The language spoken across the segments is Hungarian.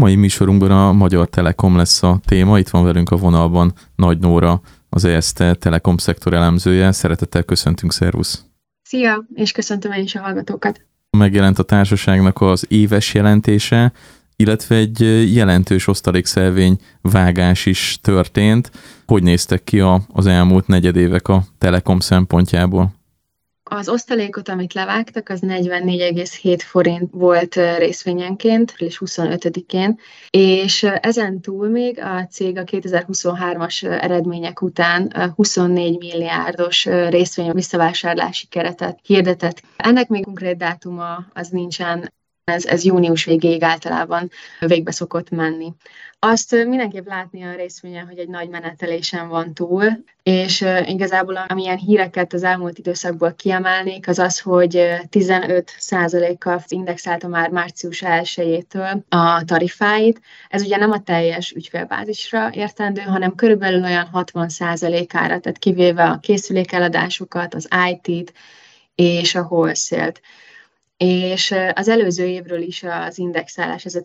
mai műsorunkban a Magyar Telekom lesz a téma. Itt van velünk a vonalban Nagy Nóra, az ESZTE Telekom szektor elemzője. Szeretettel köszöntünk, szervusz! Szia, és köszöntöm én is a hallgatókat! Megjelent a társaságnak az éves jelentése, illetve egy jelentős osztalékszelvény vágás is történt. Hogy néztek ki az elmúlt negyedévek a Telekom szempontjából? Az osztalékot, amit levágtak, az 44,7 forint volt részvényenként, április 25-én, és ezen túl még a cég a 2023-as eredmények után 24 milliárdos részvény visszavásárlási keretet hirdetett. Ennek még konkrét dátuma az nincsen, ez június végéig általában végbe szokott menni. Azt mindenképp látni a részvényen, hogy egy nagy menetelésen van túl, és igazából amilyen híreket az elmúlt időszakból kiemelnék, az az, hogy 15%-kal indexálta már március 1-től a tarifáit. Ez ugye nem a teljes ügyfélbázisra értendő, hanem körülbelül olyan 60%-ára, tehát kivéve a készülékeladásokat, az IT-t és a wholesale-t. És az előző évről is az indexálás, ez a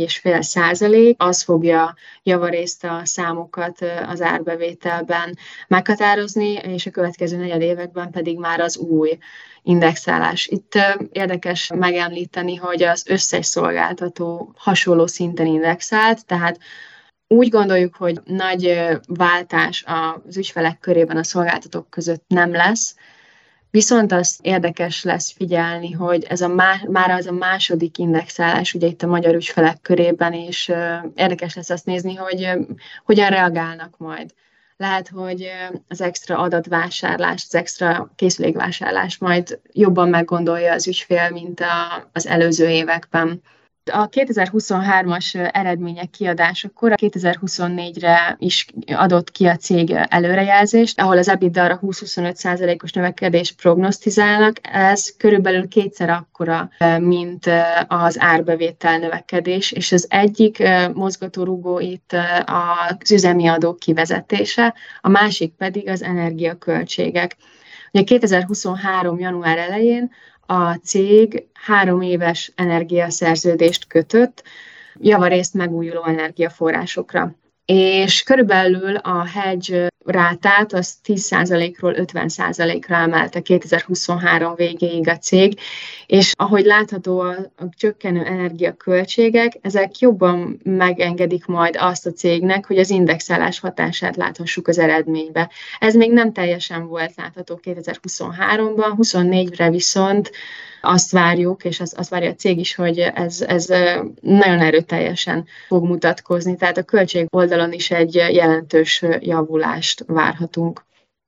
14,5%, az fogja javarészt a számokat az árbevételben meghatározni, és a következő negyedévekben pedig már az új indexálás. Itt érdekes megemlíteni, hogy az összes szolgáltató hasonló szinten indexált, tehát úgy gondoljuk, hogy nagy váltás az ügyfelek körében a szolgáltatók között nem lesz, viszont az érdekes lesz figyelni, hogy ez már az a második indexálás, ugye itt a magyar ügyfelek körében, és érdekes lesz azt nézni, hogy hogyan reagálnak majd. Lehet, hogy az extra adatvásárlás, az extra készülékvásárlás majd jobban meggondolja az ügyfél, mint az előző években. A 2023-as eredmények kiadásakor a 2024-re is adott ki a cég előrejelzést, ahol az EBITDA-ra 20-25%-os növekedést prognosztizálnak. Ez körülbelül kétszer akkora, mint az árbevétel növekedés, és az egyik mozgatórugó itt az üzemi adók kivezetése, a másik pedig az energiaköltségek. Ugye 2023. január elején a cég 3 éves energiaszerződést kötött, javarészt megújuló energiaforrásokra. És körülbelül a hedge rátát az 10%-ról 50%-ra emelte 2023 végéig a cég, és ahogy látható a csökkenő energiaköltségek, ezek jobban megengedik majd azt a cégnek, hogy az indexálás hatását láthassuk az eredménybe. Ez még nem teljesen volt látható 2023-ban, 2024-re viszont azt várjuk, és azt várja a cég is, hogy ez nagyon erőteljesen fog mutatkozni, tehát a költség oldalon is egy jelentős javulást várhatunk.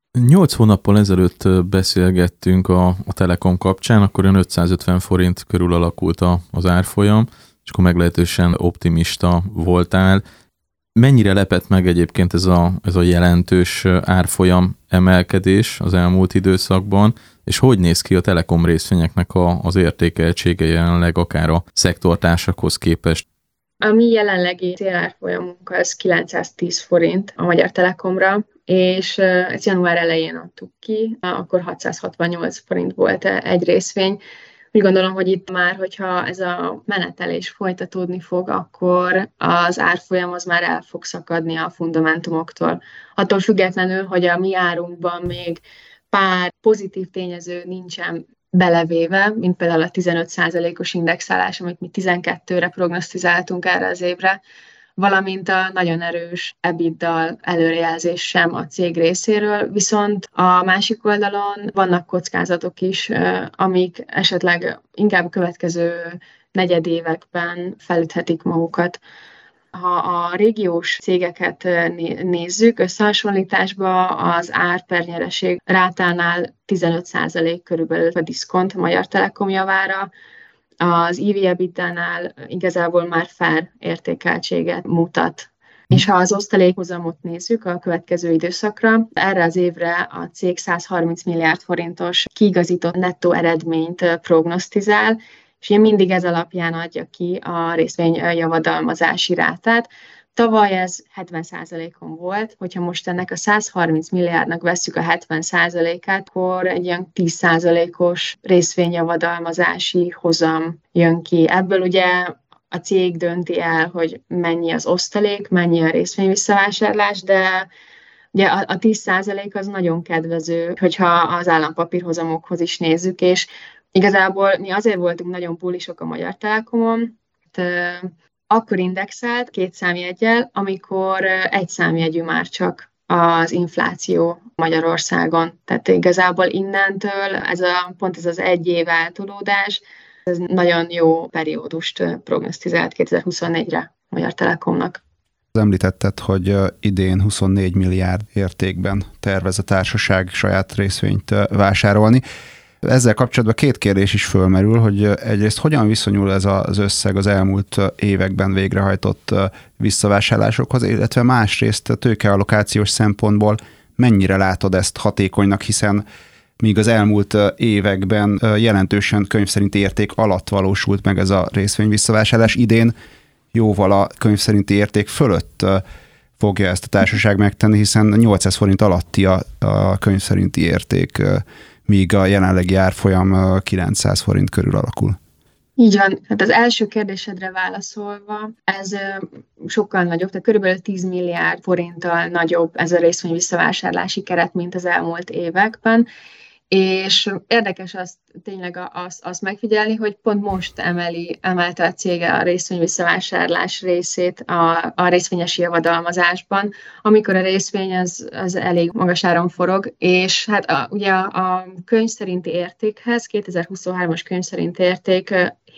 8 hónappal ezelőtt beszélgettünk a Telekom kapcsán, akkor olyan 550 forint körül alakult az árfolyam, és akkor meglehetősen optimista voltál. Mennyire lepett meg egyébként ez a jelentős árfolyam emelkedés az elmúlt időszakban, és hogy néz ki a Telekom részvényeknek az értékeltsége jelenleg akár a szektortársakhoz képest? A mi jelenlegi célárfolyamunk az 910 forint a Magyar Telekomra, és ezt január elején adtuk ki, akkor 668 forint volt egy részvény. Úgy gondolom, hogy itt már, hogyha ez a menetelés folytatódni fog, akkor az árfolyam az már el fog szakadni a fundamentumoktól. Attól függetlenül, hogy a mi árunkban még pár pozitív tényező nincsen belevéve, mint például a 15%-os indexálás, amit mi 12-re prognosztizáltunk erre az évre, valamint a nagyon erős EBITDA előrejelzés sem a cég részéről, viszont a másik oldalon vannak kockázatok is, amik esetleg inkább a következő negyedévekben felüthetik magukat. Ha a régiós cégeket nézzük, összehasonlításban az ár per nyereség rátánál 15% körülbelül a diszkont a Magyar Telekom javára, az EV/EBITDA-nál igazából már fair értékeltséget mutat. És ha az osztalékhozamot nézzük a következő időszakra, erre az évre a cég 130 milliárd forintos kiigazított nettó eredményt prognosztizál, és mindig ez alapján adja ki a részvény javadalmazási rátát. Tavaly ez 70%-on volt, hogyha most ennek a 130 milliárdnak vesszük a 70%-át, akkor egy ilyen 10%-os részvényjavadalmazási hozam jön ki. Ebből ugye a cég dönti el, hogy mennyi az osztalék, mennyi a részvényvisszavásárlás, de ugye a 10% az nagyon kedvező, hogyha az állampapírhozamokhoz is nézzük, és igazából mi azért voltunk nagyon bullisok a Magyar Telekomon, akkor indexált 2 számjeggyel, amikor 1 számjegyű már csak az infláció Magyarországon. Tehát igazából innentől pont ez az 1 év eltolódás, ez nagyon jó periódust prognosztizált 2024-re Magyar Telekomnak. Említetted, hogy idén 24 milliárd értékben tervez a társaság saját részvényt vásárolni. Ezzel kapcsolatban 2 kérdés is fölmerül, hogy egyrészt hogyan viszonyul ez az összeg az elmúlt években végrehajtott visszavásárlásokhoz, illetve másrészt tőkeallokációs szempontból mennyire látod ezt hatékonynak, hiszen míg az elmúlt években jelentősen könyv szerinti érték alatt valósult meg ez a részvény visszavásárlás, idén jóval a könyv szerinti érték fölött fogja ezt a társaság megtenni, hiszen 800 forint alatti a könyv szerinti érték, míg a jelenlegi árfolyam 900 forint körül alakul. Így van. Hát az első kérdésedre válaszolva, ez sokkal nagyobb, tehát körülbelül 10 milliárd forinttal nagyobb ez a részvény visszavásárlási keret, mint az elmúlt években. És érdekes azt megfigyelni, hogy pont most emelte a cége a részvény visszavásárlás részét a részvényesi javadalmazásban, amikor a részvény az elég magas áron forog, és hát ugye a könyv szerinti értékhez, 2023-as könyv szerinti érték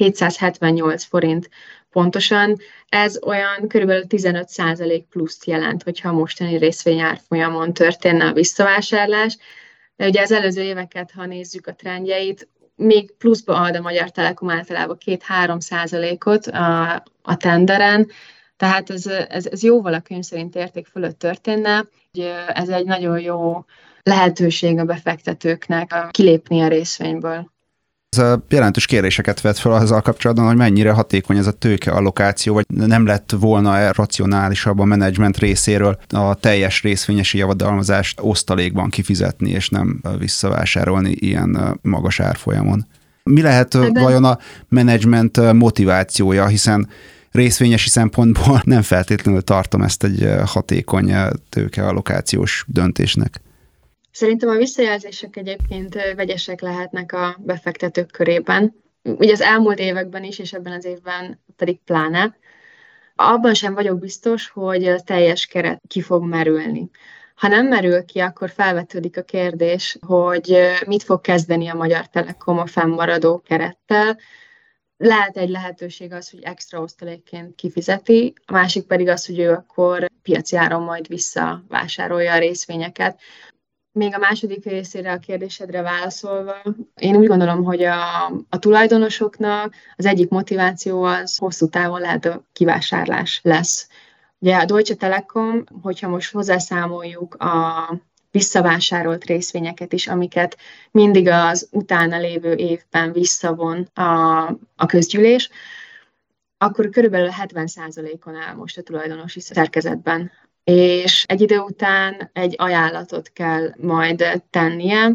778 forint pontosan, ez olyan körülbelül 15% pluszt jelent, hogyha a mostani részvényárfolyamon történne a visszavásárlás. De ugye az előző éveket, ha nézzük a trendjeit, még pluszba ad a Magyar Telekom általában 2-3%-ot a tenderen, tehát ez jóval a könyv szerint érték fölött történne. Ez egy nagyon jó lehetőség a befektetőknek kilépni a részvényből. Ez jelentős kérdéseket vet fel azzal kapcsolatban, hogy mennyire hatékony ez a tőkeallokáció, vagy nem lett volna racionálisabb a menedzsment részéről a teljes részvényesi javadalmazást osztalékban kifizetni, és nem visszavásárolni ilyen magas árfolyamon. Mi lehet vajon a menedzsment motivációja, hiszen részvényesi szempontból nem feltétlenül tartom ezt egy hatékony tőkeallokációs döntésnek. Szerintem a visszajelzések egyébként vegyesek lehetnek a befektetők körében. Ugye az elmúlt években is, és ebben az évben pedig pláne. Abban sem vagyok biztos, hogy a teljes keret ki fog merülni. Ha nem merül ki, akkor felvetődik a kérdés, hogy mit fog kezdeni a Magyar Telekom a fennmaradó kerettel. Lehet egy lehetőség az, hogy extra osztalékként kifizeti, a másik pedig az, hogy ő akkor piaci áron majd visszavásárolja a részvényeket. Még a második részére a kérdésedre válaszolva, én úgy gondolom, hogy a tulajdonosoknak az egyik motiváció az hosszú távon lehet a kivásárlás lesz. Ugye a Deutsche Telekom, hogyha most hozzászámoljuk a visszavásárolt részvényeket is, amiket mindig az utána lévő évben visszavon a közgyűlés, akkor körülbelül 70%-on áll most a tulajdonosi szerkezetben. És egy idő után egy ajánlatot kell majd tennie.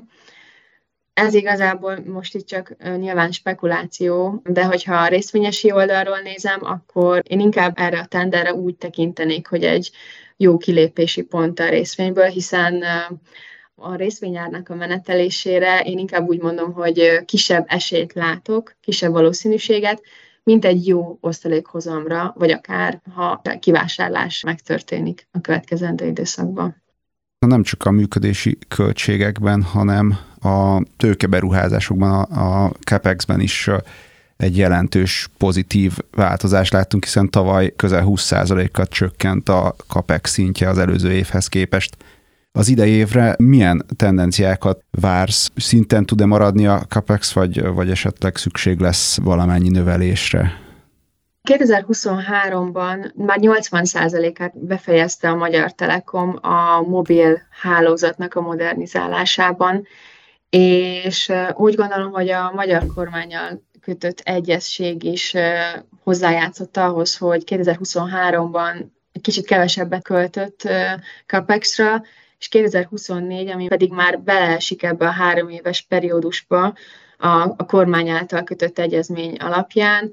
Ez igazából most itt csak nyilván spekuláció, de hogyha a részvényesi oldalról nézem, akkor én inkább erre a tenderre úgy tekintenék, hogy egy jó kilépési pont a részvényből, hiszen a részvényárnak a menetelésére én inkább úgy mondom, hogy kisebb esélyt látok, kisebb valószínűséget, mint egy jó osztalékhozamra, vagy akár ha kivásárlás megtörténik a következendő időszakban. Nem csak a működési költségekben, hanem a tőkeberuházásokban, a CapEx-ben is egy jelentős pozitív változást láttunk, hiszen tavaly közel 20%-kal csökkent a CapEx szintje az előző évhez képest. Az idei évre milyen tendenciákat vársz? Szinten tud-e maradni a CapEx, vagy esetleg szükség lesz valamennyi növelésre? 2023-ban már 80%-át befejezte a Magyar Telekom a mobil hálózatnak a modernizálásában, és úgy gondolom, hogy a magyar kormánnyal kötött egyezség is hozzájátszott ahhoz, hogy 2023-ban egy kicsit kevesebbet költött CapEx-ra, és 2024, ami pedig már beleesik ebbe a 3 éves periódusba a kormány által kötött egyezmény alapján,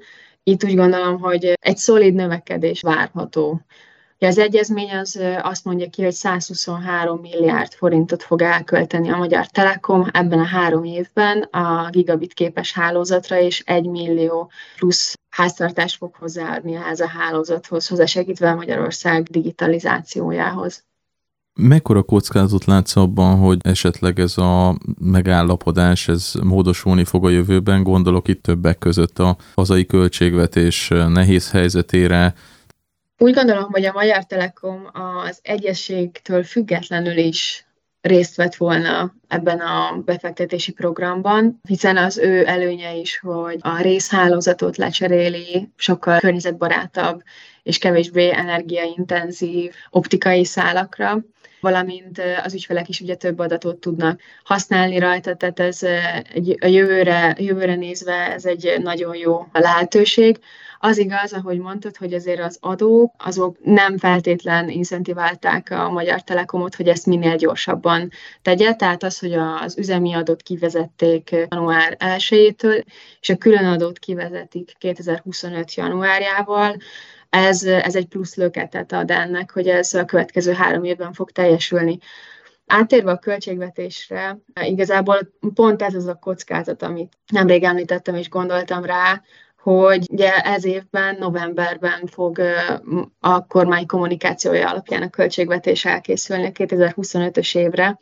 Itt úgy gondolom, hogy egy szolid növekedés várható. Az egyezmény az azt mondja ki, hogy 123 milliárd forintot fog elkölteni a Magyar Telekom ebben a 3 évben a gigabit képes hálózatra, és 1 millió plusz háztartást fog hozzáadni ehhez a hálózathoz, hozzásegítve a Magyarország digitalizációjához. Mekkora kockázatot látsz abban, hogy esetleg ez a megállapodás ez módosulni fog a jövőben? Gondolok itt többek között a hazai költségvetés nehéz helyzetére. Úgy gondolom, hogy a Magyar Telekom az egyezségtől függetlenül is részt vett volna ebben a befektetési programban, hiszen az ő előnye is, hogy a részhálózatot lecseréli, sokkal környezetbarátabb és kevésbé energiaintenzív optikai szálakra, valamint az ügyfelek is ugye több adatot tudnak használni rajta, tehát ez a jövőre nézve ez egy nagyon jó lehetőség. Az igaz, ahogy mondtad, hogy azért az adók, azok nem feltétlen incentiválták a Magyar Telekomot, hogy ezt minél gyorsabban tegye, tehát az, hogy az üzemi adót kivezették január 1-től, és a külön adót kivezetik 2025. januárjával, ez egy plusz löketet ad ennek, hogy ez a következő 3 évben fog teljesülni. Áttérve a költségvetésre, igazából pont ez az a kockázat, amit nemrég említettem és gondoltam rá, hogy ugye ez évben, novemberben fog a kormány kommunikációja alapján a költségvetés elkészülni a 2025-ös évre,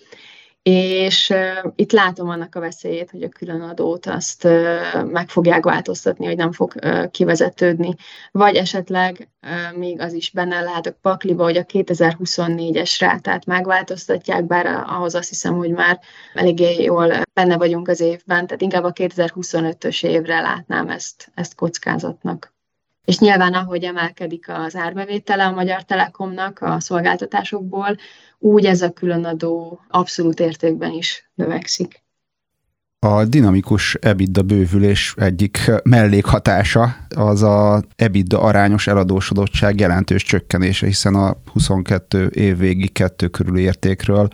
és itt látom annak a veszélyét, hogy a különadót azt meg fogják változtatni, hogy nem fog kivezetődni. Vagy esetleg még az is benne lehet a pakliba, hogy a 2024-es rátát megváltoztatják, bár ahhoz azt hiszem, hogy már eléggé jól benne vagyunk az évben, tehát inkább a 2025-ös évre látnám ezt kockázatnak. És nyilván, ahogy emelkedik az árbevétele a Magyar Telekomnak a szolgáltatásokból, úgy ez a különadó abszolút értékben is növekszik. A dinamikus EBITDA bővülés egyik mellékhatása az a EBITDA arányos eladósodottság jelentős csökkenése, hiszen a 22 év végi 2 körüli értékről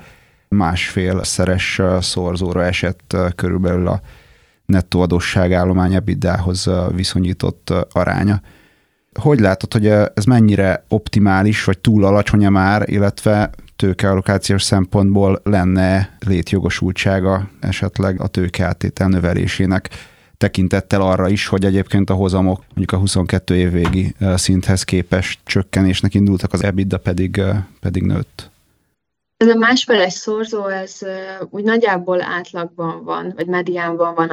1,5-szeres szorzóra esett körülbelül a nettó adósságállomány EBITDA-hoz viszonyított aránya. Hogy látod, hogy ez mennyire optimális, vagy túl alacsony már, illetve tőkeallokációs szempontból lenne létjogosultsága esetleg a tőkeáttétel növelésének, tekintettel arra is, hogy egyébként a hozamok mondjuk a 22 év végi szinthez képest csökkenésnek indultak, az EBITDA pedig nőtt. Ez a 1,5-es szorzó, ez úgy nagyjából átlagban van, vagy mediánban van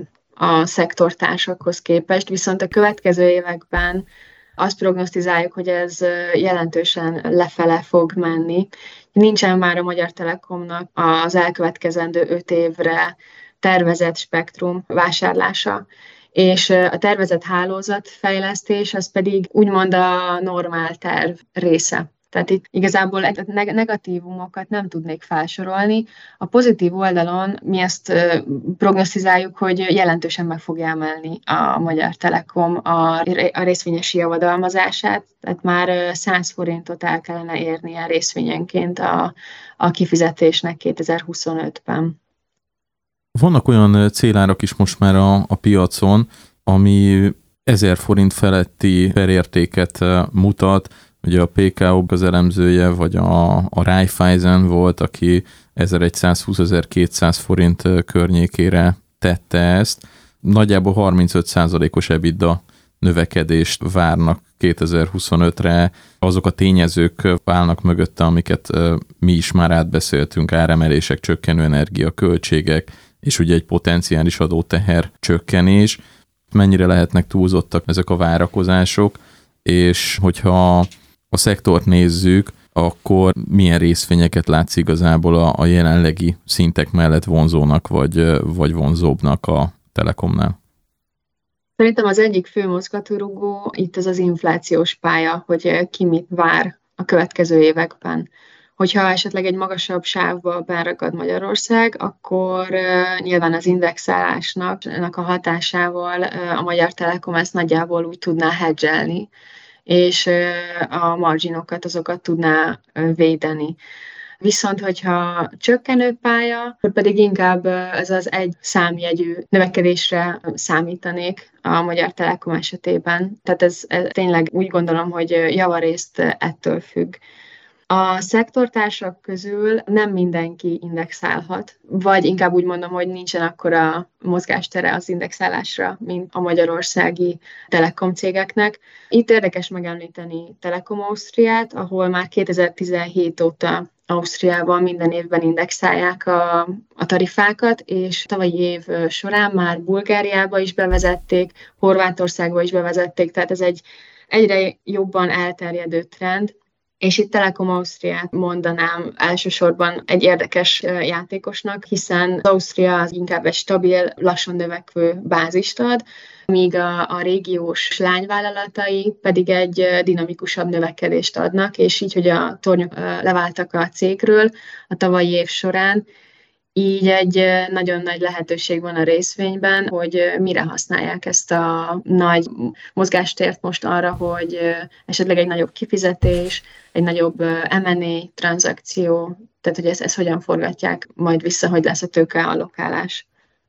a szektortársakhoz képest, viszont a következő években azt prognosztizáljuk, hogy ez jelentősen lefele fog menni. Nincsen már a Magyar Telekomnak az elkövetkezendő 5 évre tervezett spektrum vásárlása, és a tervezett hálózatfejlesztés az pedig úgymond a normál terv része. Tehát itt igazából negatívumokat nem tudnék felsorolni. A pozitív oldalon mi ezt prognosztizáljuk, hogy jelentősen meg fogja emelni a Magyar Telekom a részvényesi javadalmazását, tehát már 100 forintot el kellene érnie részvényenként a kifizetésnek 2025-ben. Vannak olyan célárak is most már a piacon, ami 1000 forint feletti perértéket mutat. Ugye a PKO az elemzője, vagy a Raiffeisen volt, aki 1120-1200 forint környékére tette ezt. Nagyjából 35%-os EBITDA növekedést várnak 2025-re. Azok a tényezők állnak mögötte, amiket mi is már átbeszéltünk, áremelések, csökkenő energiaköltségek, és ugye egy potenciális adóteher csökkenés. Mennyire lehetnek túlzottak ezek a várakozások, és hogyha a szektort nézzük, akkor milyen részvényeket látsz igazából a jelenlegi szintek mellett vonzónak, vagy vonzóbbnak a Telekomnál? Szerintem az egyik fő mozgatórugó itt az inflációs pálya, hogy ki mit vár a következő években. Hogyha esetleg egy magasabb sávba beragad Magyarország, akkor nyilván az indexálásnak a hatásával a Magyar Telekom ezt nagyjából úgy tudná hedgelni, és a marginokat, azokat tudná védeni. Viszont, hogyha csökkenő pálya, akkor pedig inkább ez az egy számjegyű növekedésre számítanék a Magyar Telekom esetében. Tehát ez tényleg úgy gondolom, hogy javarészt ettől függ. A szektortársak közül nem mindenki indexálhat, vagy inkább úgy mondom, hogy nincsen akkora mozgástere az indexálásra, mint a magyarországi telekom cégeknek. Itt érdekes megemlíteni Telekom Ausztriát, ahol már 2017 óta Ausztriában minden évben indexálják a tarifákat, és tavalyi év során már Bulgáriába is bevezették, Horvátországba is bevezették, tehát ez egy egyre jobban elterjedő trend. És itt Telekom Ausztriát mondanám elsősorban egy érdekes játékosnak, hiszen az Ausztria az inkább egy stabil, lassan növekvő bázist ad, míg a régiós lányvállalatai pedig egy dinamikusabb növekedést adnak, és így, hogy a tornyok leváltak a cégről a tavalyi év során, így egy nagyon nagy lehetőség van a részvényben, hogy mire használják ezt a nagy mozgástért most arra, hogy esetleg egy nagyobb kifizetés, egy nagyobb M&A tranzakció, tehát hogy ezt hogyan forgatják majd vissza, hogy lesz a tőkeallokálás.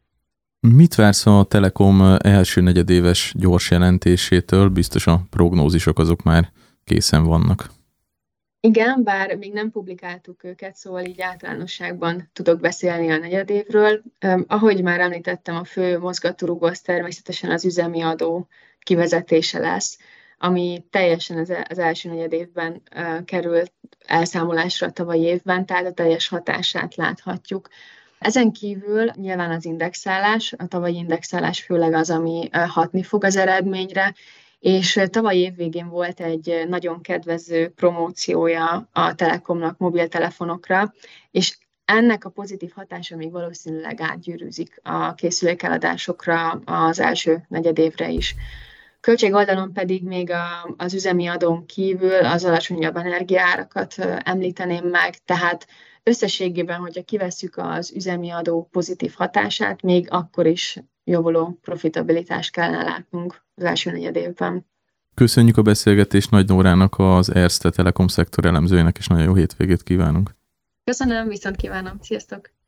Mit vársz a Telekom első negyedéves gyors jelentésétől? Biztos a prognózisok azok már készen vannak. Igen, bár még nem publikáltuk őket, szóval így általánosságban tudok beszélni a negyedévről. Ahogy már említettem, a fő mozgatórugó az természetesen az üzemi adó kivezetése lesz, ami teljesen az első negyedévben került elszámolásra a tavalyi évben, tehát a teljes hatását láthatjuk. Ezen kívül nyilván az indexálás, a tavalyi indexálás főleg az, ami hatni fog az eredményre, és tavaly évvégén volt egy nagyon kedvező promóciója a Telekomnak mobiltelefonokra, és ennek a pozitív hatása még valószínűleg átgyűrűzik a készülékeladásokra az első negyedévre is. Költség oldalon pedig még az üzemi adón kívül az alacsonyabb energiaárakat említeném meg, tehát összességében, hogyha kivesszük az üzemi adó pozitív hatását, még akkor is javuló profitabilitást kellene látnunk az első negyedévben. Köszönjük a beszélgetést Nagy Nórának, az Erste Telekom szektor elemzőjének, és nagyon jó hétvégét kívánunk. Köszönöm, viszont kívánom. Sziasztok!